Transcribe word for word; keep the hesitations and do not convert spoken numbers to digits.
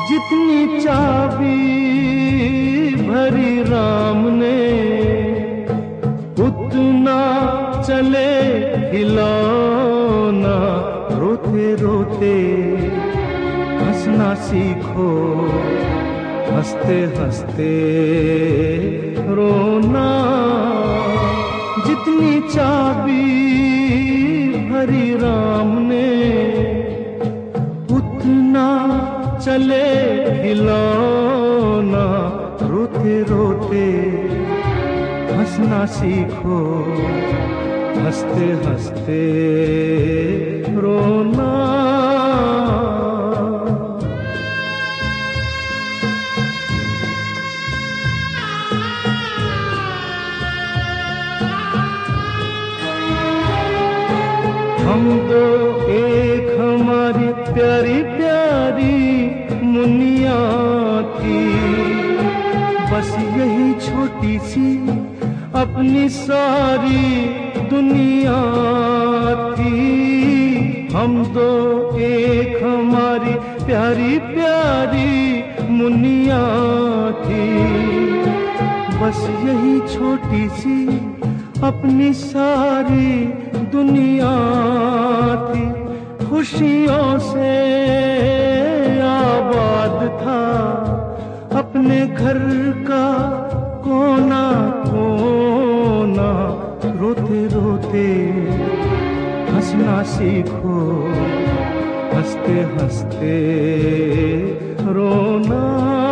जितनी चाबी भरी राम ने उतना चले खिलौना। रोते रोते हंसना सीखो, हंसते हंसते रोना। जितनी चाबी भरी राम ने उतना चले खिलौना। रोते रोते हंसना सीखो, हंसते हंसते रोना। हम दो एक हमारी प्यारी प्यारी मुनिया थी, बस यही छोटी सी अपनी सारी दुनिया थी। हम दो एक हमारी प्यारी प्यारी मुनिया थी, बस यही छोटी सी अपनी सारी दुनिया थी। खुशियों से आबाद था अपने घर का कोना कोना। रोते रोते हंसना सीखो, हंसते हंसते रोना।